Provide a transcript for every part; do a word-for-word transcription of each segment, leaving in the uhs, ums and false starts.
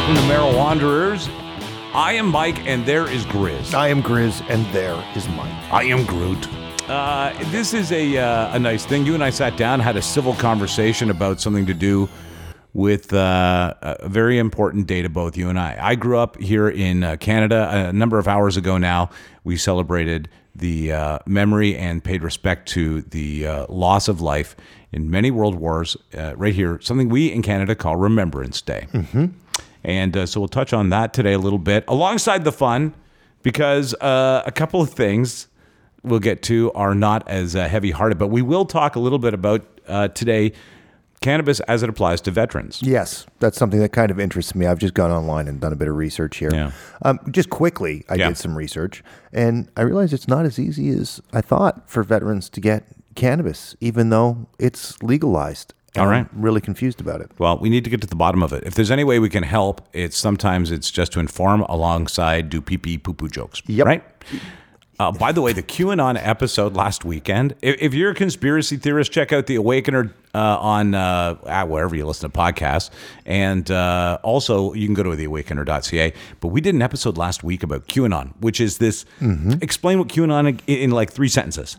welcome to Merrill Wanderers. I am Mike, and there is Grizz. I am Grizz, and there is Mike. I am Groot. Uh, this is a uh, a nice thing. You and I sat down, had a civil conversation about something to do with uh, a very important day to both you and I. I grew up here in uh, Canada a number of hours ago now. We celebrated the uh, memory and paid respect to the uh, loss of life in many world wars uh, right here, something we in Canada call Remembrance Day. Mm-hmm. And uh, so we'll touch on that today a little bit, alongside the fun, because uh, a couple of things we'll get to are not as uh, heavy-hearted, but we will talk a little bit about uh, today cannabis as it applies to veterans. Yes, that's something that kind of interests me. I've just gone online and done a bit of research here. Yeah. Um, just quickly, I Yeah. did some research, and I realized it's not as easy as I thought for veterans to get cannabis, even though it's legalized. All right. I'm really confused about it. Well, we need to get to the bottom of it. If there's any way we can help, it's sometimes it's just to inform alongside do pee-pee poo-poo jokes. Yep. Right? Uh, by the way, the QAnon episode last weekend, if, if you're a conspiracy theorist, check out The Awakener uh, on uh, ah, wherever you listen to podcasts. And uh, also, you can go to the awakener dot c a. But we did an episode last week about QAnon, which is this, mm-hmm. explain what QAnon in, in like three sentences.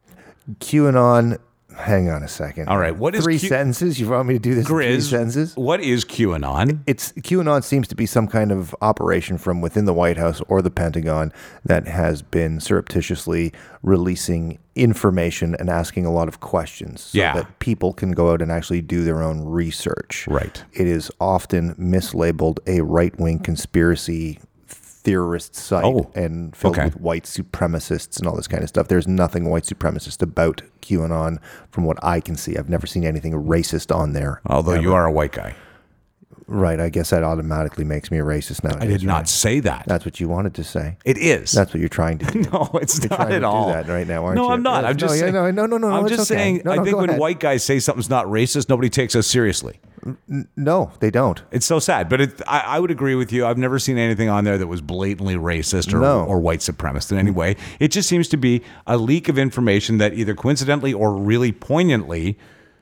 QAnon, hang on a second. All right. What is three Q- sentences? You want me to do this Grizz, in three sentences? What is QAnon? It's QAnon seems to be some kind of operation from within the White House or the Pentagon that has been surreptitiously releasing information and asking a lot of questions so Yeah. that people can go out and actually do their own research. Right. It is often mislabeled a right-wing conspiracy theorist site Oh, and filled okay. with white supremacists and all this kind of stuff. There's nothing white supremacist about QAnon from what I can see. I've never seen anything racist on there. Although ever. you are a white guy. Right, I guess that automatically makes me a racist nowadays. I did not right? say that. That's what you wanted to say. It is. That's what you're trying to do. No, it's You're not trying at to all. do that right now, aren't no, you? I'm not. Yes. I'm just no, saying. yeah, no, no, no, no. I'm it's just okay. saying. No, I no, think go when ahead. white guys say something's not racist, nobody takes us seriously. N- no, they don't. It's so sad. But it, I, I would agree with you. I've never seen anything on there that was blatantly racist or, No. or white supremacist in any way. It just seems to be a leak of information that either coincidentally or really poignantly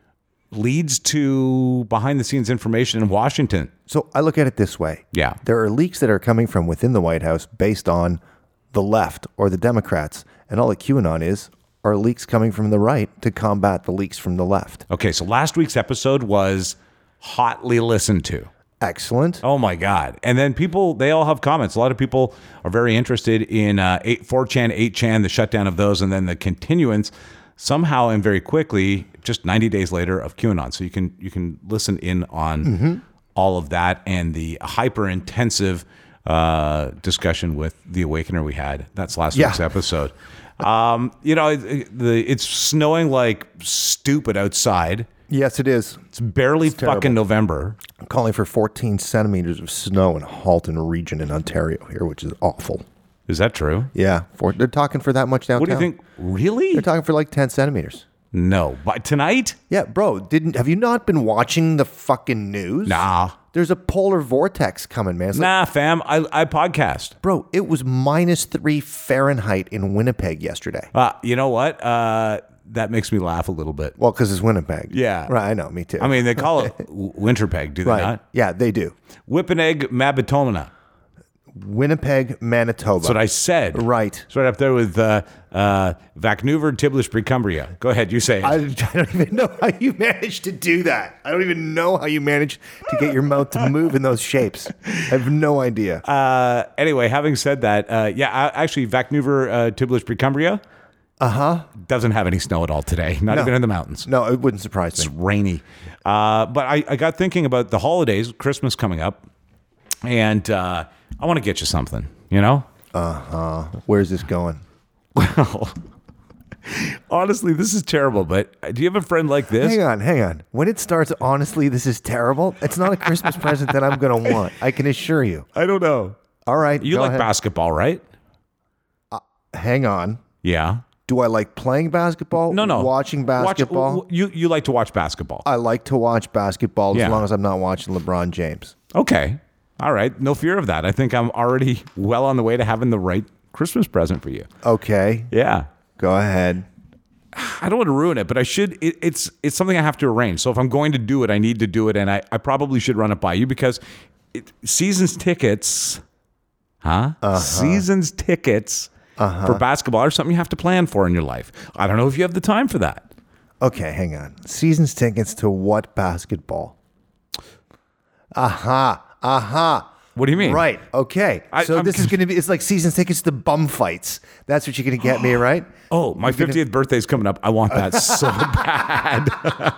leads to behind the scenes information in Washington. So I look at it this way. Yeah. There are leaks that are coming from within the White House based on the left or the Democrats. And all that QAnon is are leaks coming from the right to combat the leaks from the left. Okay, so last week's episode was hotly listened to. Excellent. Oh my God. And then people, they all have comments. A lot of people are very interested in uh, eight, four chan, eight chan, the shutdown of those, and then the continuance somehow and very quickly, just ninety days later, of QAnon. So you can you can listen in on mm-hmm. all of that and the hyper-intensive uh, discussion with The Awakener we had. That's last Yeah. week's episode. Um, you know, it, the, it's snowing like stupid outside. Yes, it is. It's barely It's terrible. fucking November. I'm calling for fourteen centimeters of snow in Halton region in Ontario here, which is awful. Is that true? Yeah, for, they're talking for that much downtown. What do you think? Really? They're talking for like ten centimeters. No. But tonight? Yeah, bro, didn't have you not been watching the fucking news? Nah. There's a polar vortex coming, man. It's like, Nah, fam. I, I podcast. bro, it was minus three Fahrenheit in Winnipeg yesterday. Uh, you know what? Uh, that makes me laugh a little bit. Well, because it's Winnipeg. Yeah. Right, I know, me too. I mean, they call it w- Winterpeg, do they right. not? Yeah, they do. Whippineg Mabitomina. Winnipeg, Manitoba. That's what I said. Right. It's right up there with uh, uh, Vancouver, Tiblis, Precumbria. Go ahead, you say it. I, I don't even know how you managed to do that. I don't even know how you managed to get your mouth to move in those shapes. I have no idea. Uh, anyway, having said that, uh, yeah, uh, actually, Vancouver, uh, Tiblis, Precumbria Uh-huh. doesn't have any snow at all today, not No. even in the mountains. No, it wouldn't surprise It's me. rainy. Uh, but I, I got thinking about the holidays, Christmas coming up, and uh, I want to get you something, you know? Uh-huh. Where's this going? Well, honestly, this is terrible, but do you have a friend like this? Hang on, hang on. When it starts, honestly, this is terrible. It's not a Christmas present that I'm going to want. I can assure you. I don't know. All right. You go like ahead. basketball, right? Hang on. Yeah. Do I like playing basketball? No, no. Watching Watch- basketball? w- you, you like to watch basketball. I like to watch basketball Yeah. as long as I'm not watching LeBron James. Okay. All right. No fear of that. I think I'm already well on the way to having the right Christmas present for you. Okay. Yeah. Go ahead. I don't want to ruin it, but I should. It, it's it's something I have to arrange. So if I'm going to do it, I need to do it, and I, I probably should run it by you because it, seasons tickets, huh? Uh-huh. Seasons tickets uh-huh. for basketball are something you have to plan for in your life. I don't know if you have the time for that. Okay, hang on. Seasons tickets to what basketball? Aha, aha. What do you mean? Right. Okay. I, so I'm this is going to be, it's like season tickets to bum fights. That's what you're going to get me, right? Oh, my fiftieth birthday's coming up. I want that so bad.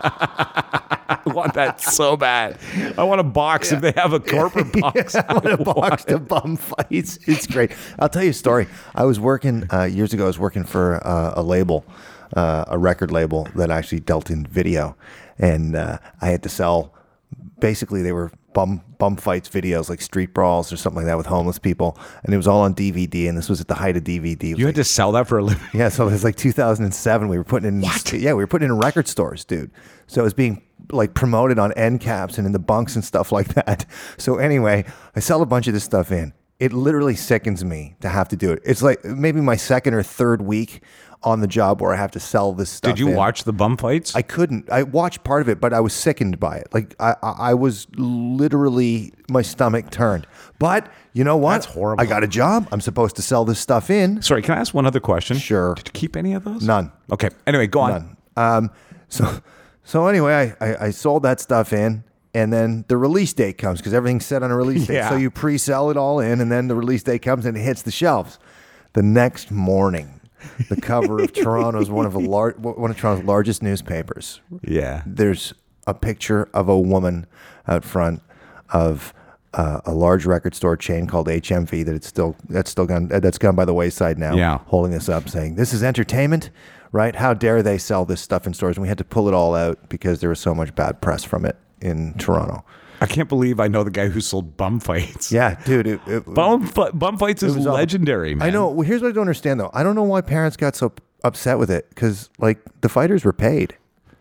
I want that so bad. I want a box yeah. if they have a corporate box. Yeah, I want a box to bum fights. It's great. I'll tell you a story. I was working, uh, years ago, I was working for uh, a label, uh, a record label that actually dealt in video. And uh, I had to sell, basically they were bum bum fights videos, like street brawls or something like that with homeless people, and it was all on D V D, and this was at the height of D V D. You like, had to sell that for a living? Yeah, so it was like two thousand seven. We were putting in what? Yeah, we were putting in record stores, dude. So it was being like promoted on end caps and in the bunks and stuff like that. So anyway, I sell a bunch of this stuff in. It literally sickens me to have to do it. It's like maybe my second or third week on the job where I have to sell this stuff. Did you in. watch the bum fights? I couldn't. I watched part of it, but I was sickened by it. Like I, I, I was literally, my stomach turned. But you know what? That's horrible. I got a job. I'm supposed to sell this stuff in. Sorry, can I ask one other question? Sure. Did you keep any of those? None. Okay. Anyway, go on. None. Um, so, so anyway, I, I, I sold that stuff in. And then the release date comes because everything's set on a release date. Yeah. So you pre-sell it all in, and then the release date comes and it hits the shelves. The next morning, the cover of Toronto's one of a lar- one of Toronto's largest newspapers. Yeah. There's a picture of a woman out front of uh, a large record store chain called H M V that it's still that's still gone that's gone by the wayside now. Yeah. Holding this up, saying this is entertainment, right? How dare they sell this stuff in stores? And we had to pull it all out because there was so much bad press from it in Toronto. I can't believe I know the guy who sold bum fights. Yeah, dude. It, it, bum, fu- bum fights is legendary, man. I know. Well, here's what I don't understand, though. I don't know why parents got so upset with it because, like, the fighters were paid.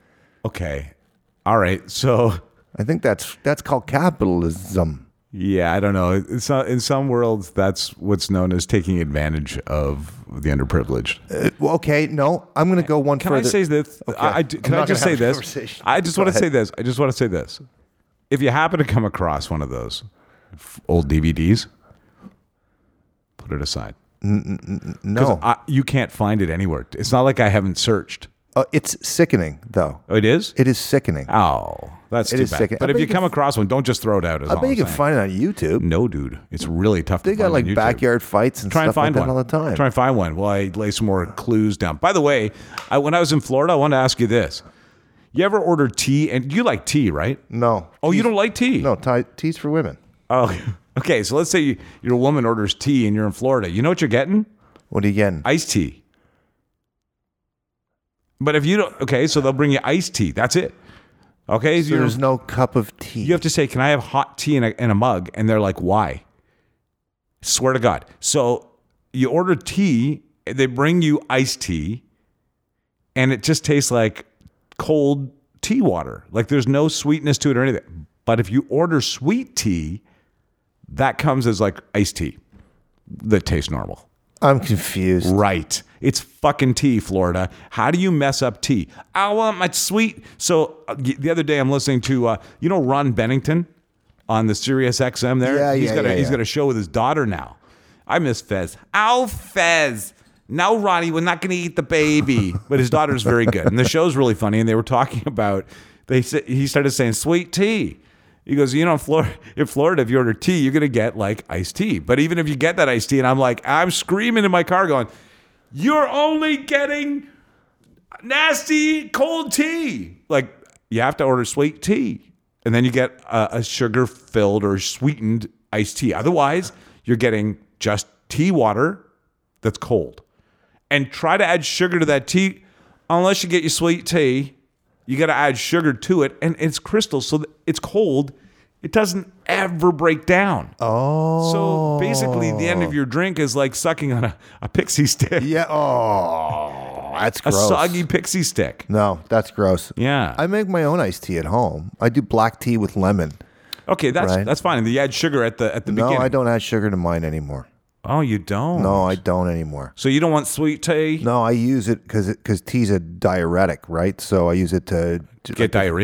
Okay. All right. So I think that's that's called capitalism. Yeah, I don't know. It's not, in some worlds, that's what's known as taking advantage of the underprivileged. Uh, well, okay, no, I'm going to go one can further. I say this? Okay. I, I, can I just say this? I just want to say this. I just want to say this. If you happen to come across one of those old D V Ds, put it aside. N- n- no. I, you can't find it anywhere. It's not like I haven't searched. Uh, it's sickening, though. Oh, it is? It is sickening. Oh, that's it too is bad. sickening. But if you come across one, don't just throw it out. As I all bet you I'm can saying. find it on YouTube. No, dude. It's really tough they to got find like on YouTube. backyard fights and Try stuff and find like that one all the time. Try and find one while I lay some more clues down. By the way, I, when I was in Florida, I wanted to ask you this. You ever order tea? And you like tea, right? No. Oh, tea's, you don't like tea? No, tea, tea's for women. Oh, okay. So let's say you, your woman orders tea and you're in Florida. You know what you're getting? What are you getting? Iced tea. But if you don't, okay, so they'll bring you iced tea. That's it. Okay? So there's no cup of tea. You have to say, can I have hot tea in a, in a mug? And they're like, why? Swear to God. So you order tea, they bring you iced tea, and it just tastes like cold tea water. Like there's no sweetness to it or anything. But if you order sweet tea, that comes as like iced tea that tastes normal. I'm confused. Right. It's fucking tea, Florida. How do you mess up tea? I want my sweet. So uh, the other day I'm listening to, uh, you know, Ron Bennington on the Sirius X M there? Yeah, he's yeah, got a, yeah, He's yeah. got a show with his daughter now. I miss Fez. Ow, Fez. No, Ronnie, we're not going to eat the baby. But his daughter's very good. And the show's really funny. And they were talking about, they said, he started saying sweet tea. He goes, you know, in Florida, in Florida, if you order tea, you're going to get like iced tea. But even if you get that iced tea, and I'm like, I'm screaming in my car going, you're only getting nasty cold tea. Like, you have to order sweet tea. And then you get a, a sugar-filled or sweetened iced tea. Otherwise, you're getting just tea water that's cold. And try to add sugar to that tea. Unless you get your sweet tea, you got to add sugar to it. And it's crystal, so that it's cold. It doesn't ever break down. Oh. So basically, the end of your drink is like sucking on a, a pixie stick. Yeah. Oh, that's A gross. soggy pixie stick. No, that's gross. Yeah. I make my own iced tea at home. I do black tea with lemon. Okay, that's Right. that's fine. And you add sugar at the at the No, beginning. I don't add sugar to mine anymore. Oh, you don't? No, I don't anymore. So you don't want sweet tea? No, I use it because because tea's a diuretic, right? So I use it to, to Get diarrhea?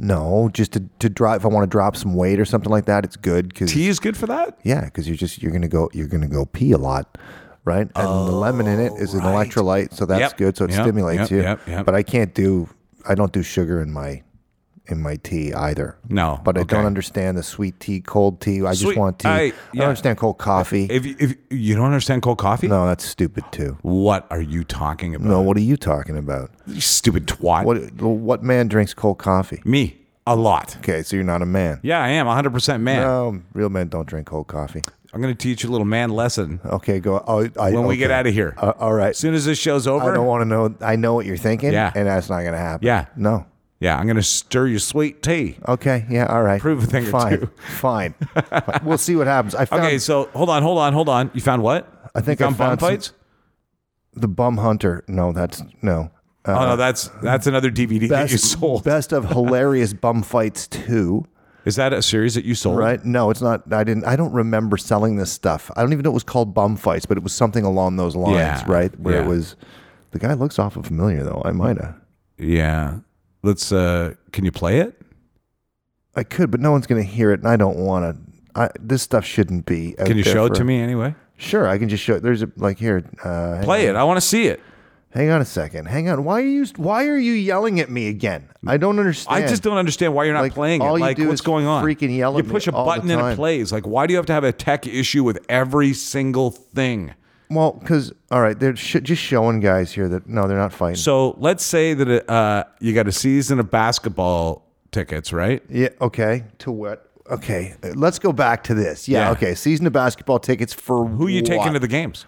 No, just to, to drop if I want to drop some weight or something like that, it's good. Cause, Tea is good for that? yeah, because you're just you're gonna go you're gonna go pee a lot, right? And oh, the lemon in it is an right. electrolyte, so that's Yep. good. So it Yep. stimulates Yep. you. Yep. Yep. But I can't do I don't do sugar in my in my tea either. No, But I okay. don't understand the sweet tea, cold tea. I Sweet- just want tea. I- I, yeah. don't understand cold coffee. If, you- if you don't understand cold coffee? no, that's stupid too. What are you talking about? No, what are you talking about? You stupid twat. What what man drinks cold coffee? Me. A lot. Okay, so you're not a man. Yeah, I am. one hundred percent man. No, real men don't drink cold coffee. I'm going to teach you a little man lesson Okay, go. Oh, I, when we okay. get out of here. Uh, all right. As soon as this show's over. I don't want to know. I know what you're thinking. Yeah. And that's not going to happen. Yeah. No. Yeah, I'm going to stir your sweet tea. Okay. Yeah. All right. Prove a thing or Fine. two. Fine. We'll see what happens. I found Okay, so hold on, hold on, hold on. You found what? I think you I found bum found some- fights? the Bum Hunter. No, that's no. Uh, oh no, that's that's another D V D that you best, sold. best of hilarious bum fights two. Is that a series that you sold? Right? No, it's not. I didn't. I don't remember selling this stuff. I don't even know it was called Bum Fights, but it was something along those lines, Yeah, right? Where yeah. it was. The guy looks awful familiar, though. I might have. Yeah. Let's. uh Can you play it? I could, but no one's going to hear it, and I don't want to. This stuff shouldn't be. out Can you there show it for- to me anyway? Sure, I can just show it. There's a like here. Uh, hang Play on. it. I want to see it. Hang on a second. Hang on. Why are you? Why are you yelling at me again? I don't understand. I just don't understand why you're not Like, playing it. all you Like, do what's is going on? freaking yell You at me push a all the button and it time. plays. Like, why do you have to have a tech issue with every single thing? Well, because all right, they're sh- just showing guys here that no, they're not fighting. So let's say that uh, you got a season of basketball tickets, right? Yeah. Okay. To what? Okay. Let's go back to this. Yeah. Yeah. Okay. Season of basketball tickets for Who are you taking what? to the games?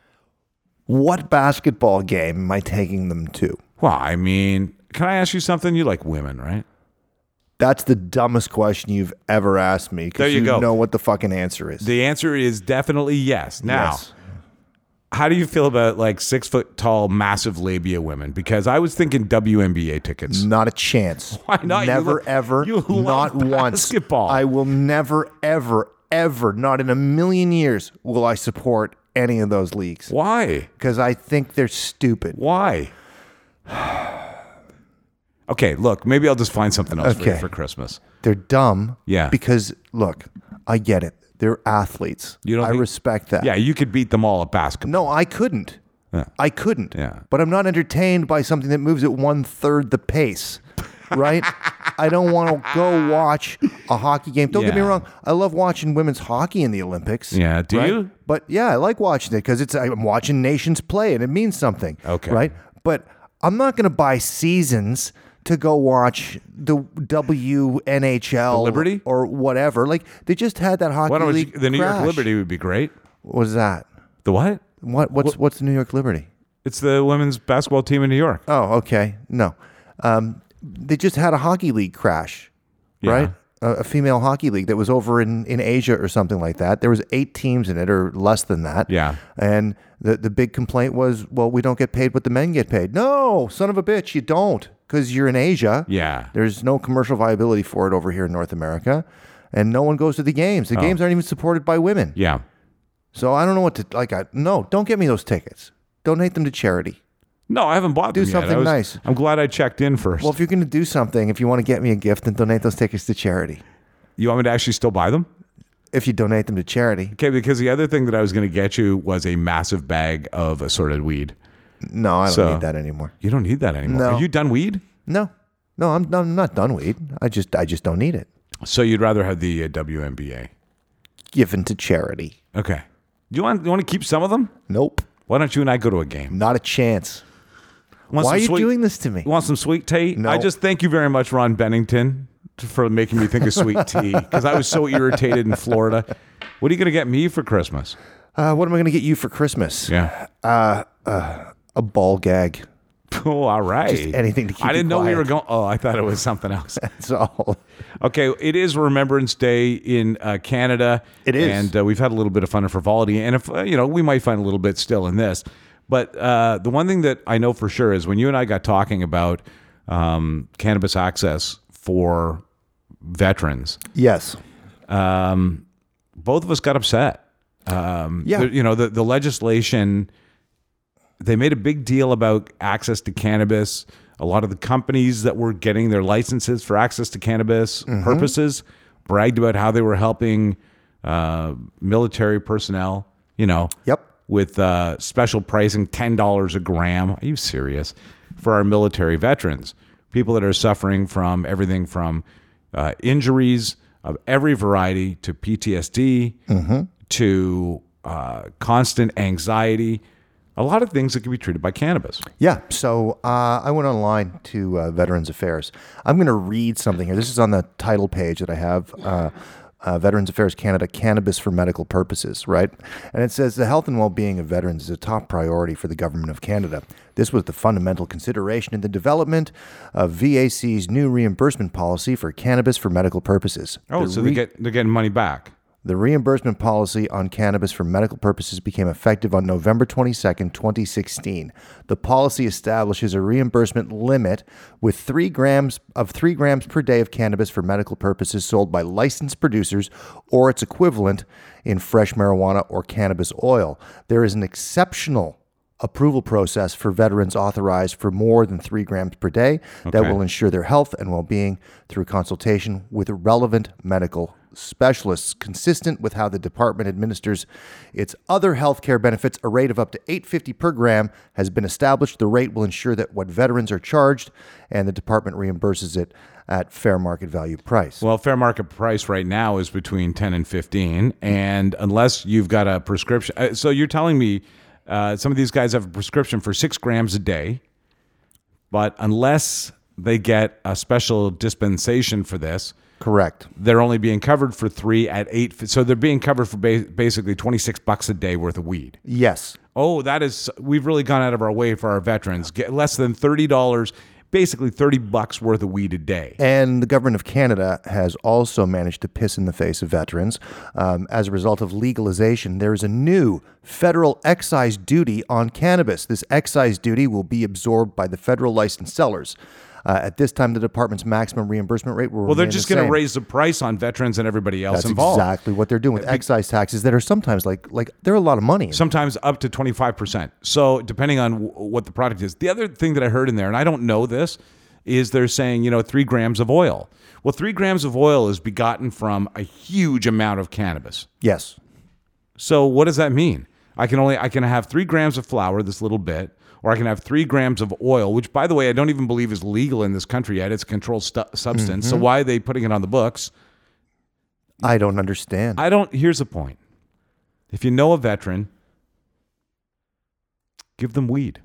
What basketball game am I taking them to? Well, I mean, can I ask you something? You like women, right? That's the dumbest question you've ever asked me. 'Cause There you go. know what the fucking answer is. The answer is definitely yes. Now, Yes. how do you feel about like six foot tall, massive labia women? Because I was thinking W N B A tickets. Not a chance. Why not? You Never, lo- ever, you love not once. basketball. I will never, ever, ever, not in a million years, will I support any of those leagues. Why? Because I think they're stupid. Why? Okay, look, maybe I'll just find something else for you Okay. for Christmas. They're dumb. Yeah. Because, look, I get it. They're athletes. You don't I think- respect that. Yeah, you could beat them all at basketball. No, I couldn't. Yeah. I couldn't. Yeah. But I'm not entertained by something that moves at one third the pace. Right? I don't want to go watch a hockey game. Don't get me Yeah. wrong. I love watching women's hockey in the Olympics. Yeah, do right? you? But yeah, I like watching it because it's I'm watching nations play and it means something. Okay. Right? But I'm not going to buy seasons to go watch the W N H L The Liberty? or whatever. Like they just had that hockey Why don't you, league. the New York crash. Liberty would be great. What was that? The what? What? What's what's the New York Liberty? It's the women's basketball team in New York. Oh, okay. No. Um, they just had a hockey league crash, Yeah. right? A, a female hockey league that was over in, in Asia or something like that. There was eight teams in it or less than that. Yeah. And the, the big complaint was, well, we don't get paid what the men get paid. No, son of a bitch, you don't because you're in Asia. Yeah. There's no commercial viability for it over here in North America. And no one goes to the games. The games aren't even supported by women. Yeah. So I don't know what to, like, I, no, don't get me those tickets. Donate them to charity. No, I haven't bought Do them yet. something I was- nice. I'm glad I checked in first. Well, if you're going to do something, if you want to get me a gift, then donate those tickets to charity. You want me to actually still buy them? If you donate them to charity. Okay, because the other thing that I was going to get you was a massive bag of assorted weed. No, I don't So- need that anymore. You don't need that anymore. No. Are you done weed? No. No, I'm, I'm not done weed. I just I just don't need it. So you'd rather have the uh, W N B A? Given to charity. Okay. You want you want to keep some of them? Nope. Why don't you and I go to a game? Not a chance. Want Why some are you sweet- doing this to me? You want some sweet tea? No. I just thank you very much, Ron Bennington, for making me think of sweet tea because I was so irritated in Florida. What are you going to get me for Christmas? Uh, what am I going to get you for Christmas? Yeah. A ball gag. Oh, all right. Just anything to keep I didn't you know we quiet. were going. Oh, I thought it was something else. That's all. Okay, it is Remembrance Day in uh, Canada. It is. and uh, we've had a little bit of fun and frivolity, and if uh, you know, we might find a little bit still in this. But uh, the one thing that I know for sure is when you and I got talking about um, cannabis access for veterans, Yes. um, both of us got upset. Um, Yeah. the- you know, the the legislation. They made a big deal about access to cannabis A lot of the companies that were getting their licenses for access to cannabis Mm-hmm. purposes bragged about how they were helping uh, military personnel, you know, Yep. with uh, special pricing, ten dollars a gram. Are you serious? For our military veterans, people that are suffering from everything from uh, injuries of every variety to P T S D Mm-hmm. to uh, constant anxiety, a lot of things that can be treated by cannabis. Yeah. So uh, I went online to uh, Veterans Affairs. I'm going to read something here. This is on the title page that I have. Uh, uh, Veterans Affairs Canada, Cannabis for Medical Purposes, right? And it says the health and well-being of veterans is a top priority for the Government of Canada. This was the fundamental consideration in the development of V A C's new reimbursement policy for cannabis for medical purposes. Oh, The so re- they get they're getting money back. The reimbursement policy on cannabis for medical purposes became effective on November twenty-second, twenty sixteen. The policy establishes a reimbursement limit with three grams of three grams per day of cannabis for medical purposes sold by licensed producers or its equivalent in fresh marijuana or cannabis oil. There is an exceptional approval process for veterans authorized for more than three grams per day that Okay. will ensure their health and well-being through consultation with relevant medical specialists, consistent with how the department administers its other healthcare benefits. A rate of up to eight dollars and fifty cents per gram has been established. The rate will ensure that what veterans are charged, and the department reimburses it at fair market value price. Well, fair market price right now is between ten and fifteen, and unless you've got a prescription, uh, so you're telling me uh, some of these guys have a prescription for six grams a day, but unless they get a special dispensation for this, Correct. they're only being covered for three at eight. So they're being covered for ba- basically twenty-six bucks a day worth of weed. Yes. Oh, that is, we've really gone out of our way for our veterans. Get less than thirty dollars, basically thirty bucks worth of weed a day. And the government of Canada has also managed to piss in the face of veterans. Um, as a result of legalization, there is a new federal excise duty on cannabis. This excise duty will be absorbed by the federal licensed sellers. Uh, at this time, the department's maximum reimbursement rate will Well, they're remain just the going to same. raise the price on veterans and everybody else That's involved. exactly what they're doing with excise taxes that are sometimes like like they're a lot of money. Sometimes up to twenty-five percent. So depending on w- what the product is. The other thing that I heard in there, and I don't know this, is they're saying, you know, three grams of oil. Well, three grams of oil is begotten from a huge amount of cannabis. Yes. So what does that mean? I can only I can have three grams of flour, this little bit, or I can have three grams of oil, which, by the way, I don't even believe is legal in this country yet. It's a controlled stu- substance. So why are they putting it on the books? I don't understand. I don't. Here's the point. If you know a veteran, give them weed.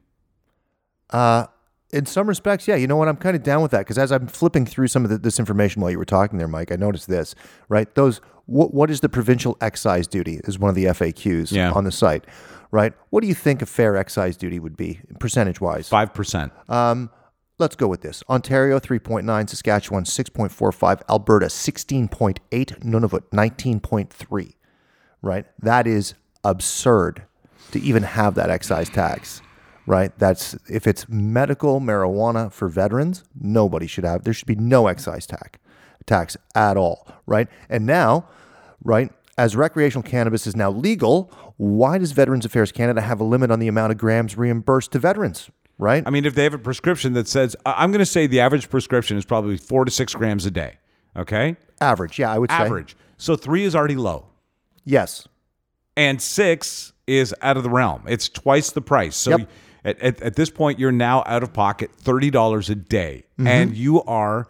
Uh, in some respects, yeah. You know what? I'm kind of down with that because as I'm flipping through some of the, this information while you were talking there, Mike, I noticed this, right? Those, what, what is the provincial excise duty is one of the F A Qs Yeah. on the site, right? What do you think a fair excise duty would be percentage-wise? Five percent. Um, let's go with this. Ontario, three point nine. Saskatchewan, six point four five. Alberta, sixteen point eight. Nunavut, nineteen point three, right? That is absurd to even have that excise tax, right? That's, if it's medical marijuana for veterans, nobody should have, there should be no excise tax, tax at all, right? And now, right, as recreational cannabis is now legal, why does Veterans Affairs Canada have a limit on the amount of grams reimbursed to veterans, right? I mean, if they have a prescription that says, I- I'm going to say the average prescription is probably four to six grams a day. Okay? Average, yeah, I would say. Average. So three is already low. Yes. And six is out of the realm. It's twice the price. So Yep. at, at, at this point, you're now out of pocket thirty dollars a day. And you are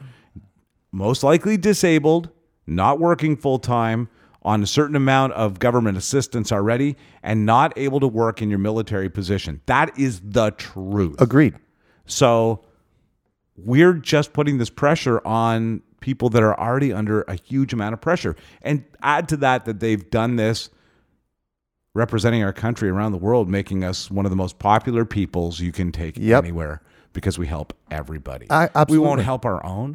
most likely disabled, not working full time, on a certain amount of government assistance already, and not able to work in your military position. That is the truth. Agreed. So we're just putting this pressure on people that are already under a huge amount of pressure. And add to that that they've done this representing our country around the world, making us one of the most popular peoples you can take Yep. anywhere because we help everybody. I- we absolutely. won't help our own.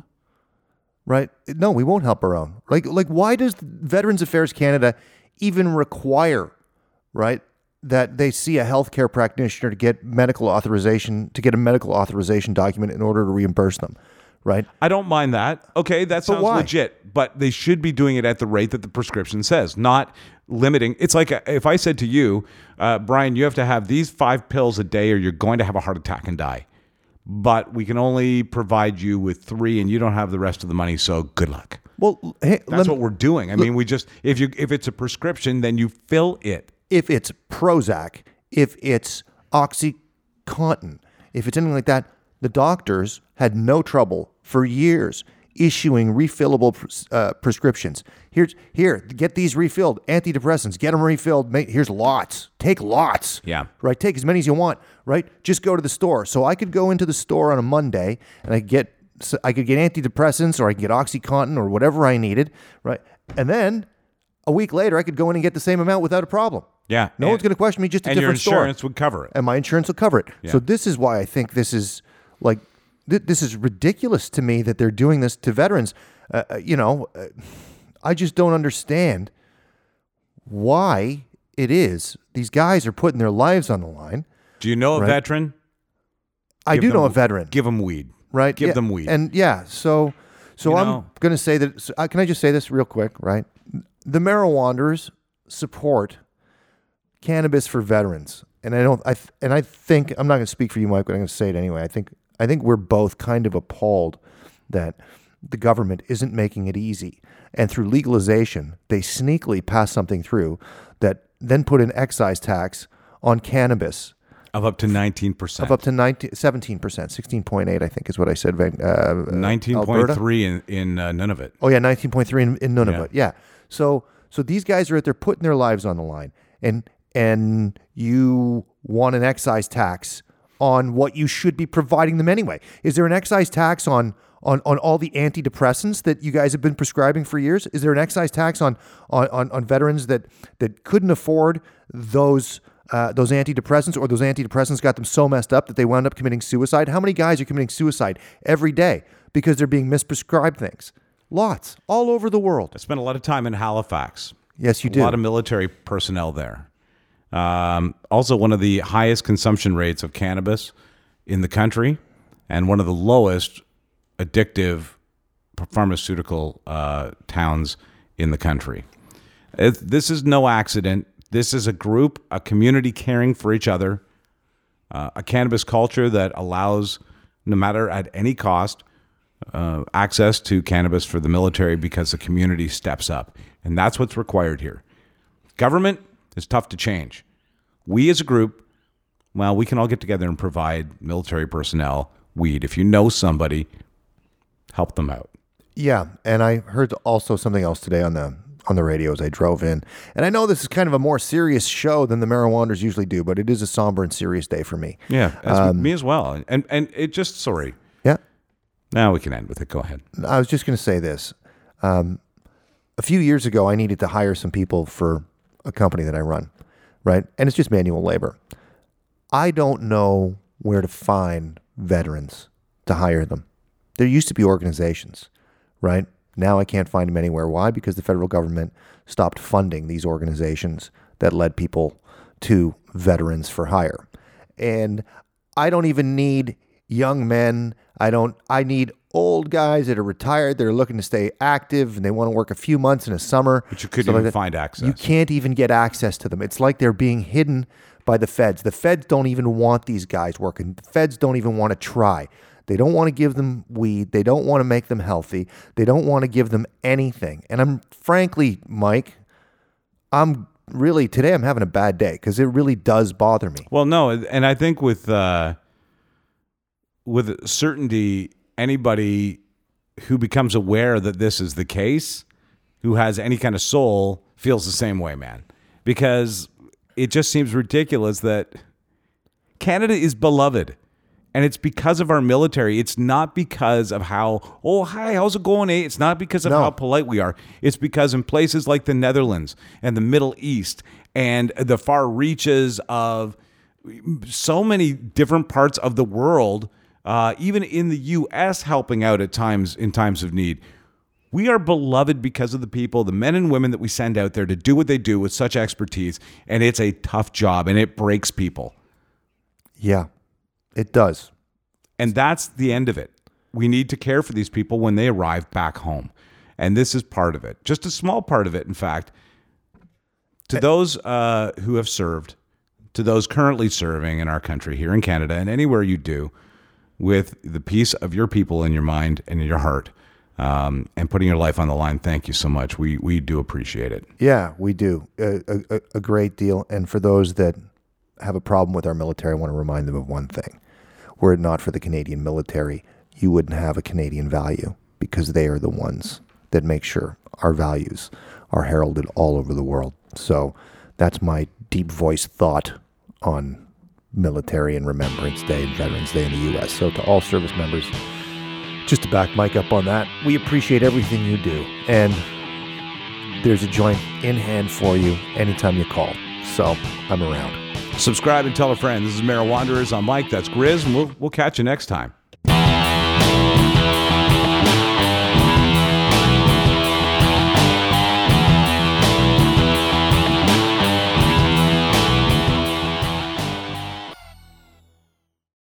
Right? No, we won't help our own. Like, like, why does Veterans Affairs Canada even require, right, that they see a healthcare practitioner to get medical authorization, to get a medical authorization document in order to reimburse them, right? I don't mind that. Okay, that sounds why? legit, but they should be doing it at the rate that the prescription says, not limiting. It's like if I said to you, uh, Brian, you have to have these five pills a day or you're going to have a heart attack and die. but we can only provide you with three, and you don't have the rest of the money. So good luck. Well, hey, That's lem- what we're doing. I mean, we just if you if it's a prescription, then you fill it. if it's Prozac, if it's OxyContin, if it's anything like that, the doctors had no trouble for years issuing refillable pres- uh, prescriptions. Here's here, get these refilled. Antidepressants, get them refilled. Make, here's lots. Take lots. Yeah. Right. Take as many as you want. Right. Just go to the store. So I could go into the store on a Monday and I get so I could get antidepressants or I could get OxyContin or whatever I needed. Right. And then a week later, I could go in and get the same amount without a problem. Yeah. No and, one's going to question me. Just a and your different store. insurance would cover it. And my insurance will cover it. Yeah. So this is why I think this is like th- this is ridiculous to me that they're doing this to veterans. Uh, uh, you know, uh, I just don't understand why it is these guys are putting their lives on the line. Do you know a Right. veteran? I Give do them- know a veteran, Give them weed. right? Give Yeah, them weed. and yeah. So, so You I'm know- going to say that. So, uh, can I just say this real quick? Right, the marijuaners support cannabis for veterans, and I don't. I th- and I think I'm not going to speak for you, Mike, but I'm going to say it anyway. I think I think we're both kind of appalled that the government isn't making it easy, and through legalization, they sneakily pass something through that then put an excise tax on cannabis Of up to nineteen percent. of up to nineteen, seventeen percent, sixteen point eight, I think is what I said. Van- Uh, nineteen point Alberta? three in, in uh, Nunavut. Oh yeah, nineteen point three in, in Nunavut. Yeah. Yeah. So so these guys are out there putting their lives on the line, and and you want an excise tax on what you should be providing them anyway. Is there an excise tax on on, on all the antidepressants that you guys have been prescribing for years? Is there an excise tax on on, on, on veterans that that couldn't afford those uh, those antidepressants, or those antidepressants got them so messed up that they wound up committing suicide? How many guys are committing suicide every day because they're being misprescribed things? Lots, all over the world. I spent a lot of time in Halifax. Yes, you A do. lot of military personnel there. Um, also, one of the highest consumption rates of cannabis in the country, and one of the lowest addictive pharmaceutical uh, towns in the country. It, this is no accident. This is a group, a community caring for each other, uh, a cannabis culture that allows, no matter at any cost, uh, access to cannabis for the military because the community steps up. And that's what's required here. Government is tough to change. We as a group, well, we can all get together and provide military personnel weed. If you know somebody, help them out. Yeah, and I heard also something else today on the on the radio as I drove in. And I know this is kind of a more serious show than the marijuaners usually do, but it is a somber and serious day for me. Yeah, as me as well. And and it just, sorry. Yeah. Now we can end with it. Go ahead. I was just going to say this. Um, a few years ago, I needed to hire some people for a company that I run, right? And it's just manual labor. I don't know where to find veterans to hire them. There used to be organizations, right? Now I can't find them anywhere. Why? Because the federal government stopped funding these organizations that led people to veterans for hire. And I don't even need young men. I don't, I need old guys that are retired, that are looking to stay active, and they want to work a few months in a summer. But you couldn't stuff like even that. find access. You can't even get access to them. It's like they're being hidden by the feds. The feds don't even want these guys working. The feds don't even want to try. They don't want to give them weed. They don't want to make them healthy. They don't want to give them anything. And I'm frankly, Mike, I'm really, today I'm having a bad day because it really does bother me. Well, no, and I think with uh, with certainty, anybody who becomes aware that this is the case, who has any kind of soul, feels the same way, man. Because it just seems ridiculous that Canada is beloved. And it's because of our military. It's not because of how, oh, hi, how's it going, eh? It's not because of No. how polite we are. It's because in places like the Netherlands and the Middle East and the far reaches of so many different parts of the world, uh, even in the U S helping out at times in times of need, we are beloved because of the people, the men and women that we send out there to do what they do with such expertise. And it's a tough job and it breaks people. Yeah, it does. And that's the end of it. We need to care for these people when they arrive back home. And this is part of it. Just a small part of it, in fact. To those uh, who have served, to those currently serving in our country here in Canada and anywhere you do, with the peace of your people in your mind and in your heart, um, and putting your life on the line. Thank you so much. We we do appreciate it. Yeah, we do. A, a, a great deal. And for those that have a problem with our military, I want to remind them of one thing. Were it not for the Canadian military, you wouldn't have a Canadian value, because they are the ones that make sure our values are heralded all over the world. So that's my deep voiced thought on Military and Remembrance Day and Veterans Day in the U S. So to all service members, just to back Mike up on that, we appreciate everything you do. And there's a joint in hand for you anytime you call. So I'm around. Subscribe and tell a friend. This is Mara Wanderers. I'm Mike. That's Grizz. And we'll, we'll catch you next time.